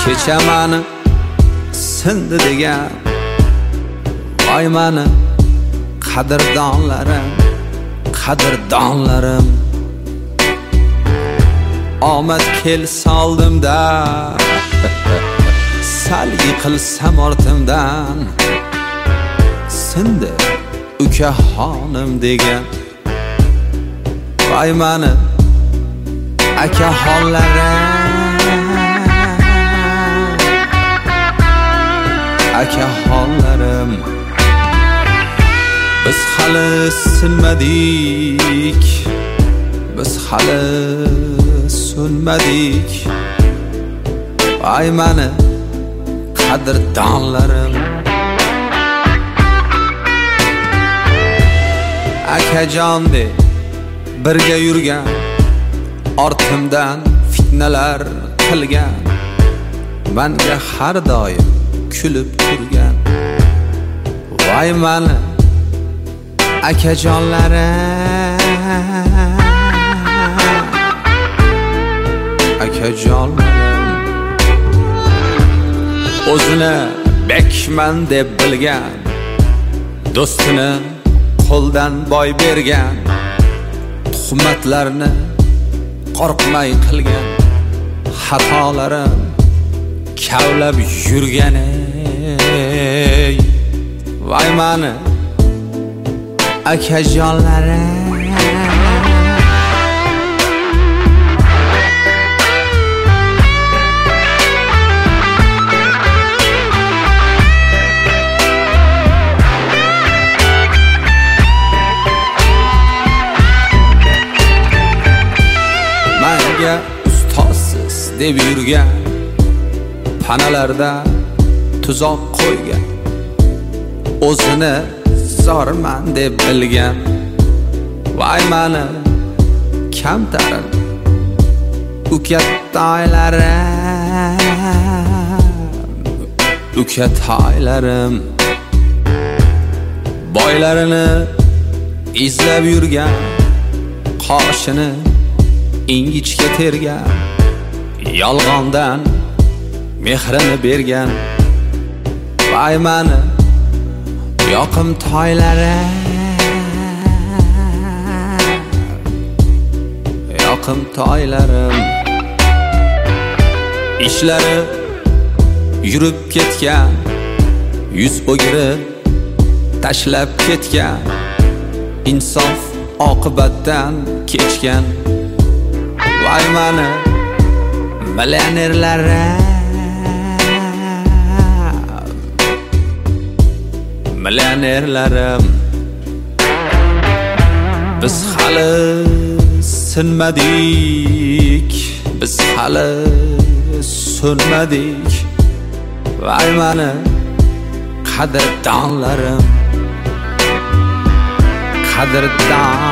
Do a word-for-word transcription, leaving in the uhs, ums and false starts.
kecha mani sindi degan voy mani qadrdonlarim qadrdonlarim omad kelsa oldimda sal yiqilsam ortimdan sindi ukaxonim degan voy mani akaxonlarim akaxonlarim biz hali sinmadik biz hali so'nmadik voy mani qadrdonlarim akajon deb birga yurgan ortimdan fitnalar qilgan menga har doim kulib turgan voy mani akajonlarim akajonlarim o'zini bekman deb bilgan do'stini qo'ldan boy bergan tuhmatlarni qo'rqmay qilgan xatolarim kavlab yurgan ey voy mani akajonlarim menga ustozsiz deb yurgan panalarda tuzoq qo'ygan o'zini zorman deb bilgan voy mani kamtarim ukatoylarim ukatoylarim boylarini izlab yurgan qoshini ingichka tergan yolg'ondan mehrini bergan voy mani yoqimtoylarim yoqimtoylarim ishlari yurib ketgan yuz o'giri tashlab ketgan insof oqibatdan kechgan voy mani millionerlarim millionerlarim biz hali sinmadik biz hali so'nmadik voy mani qadrdonlarim qadrdon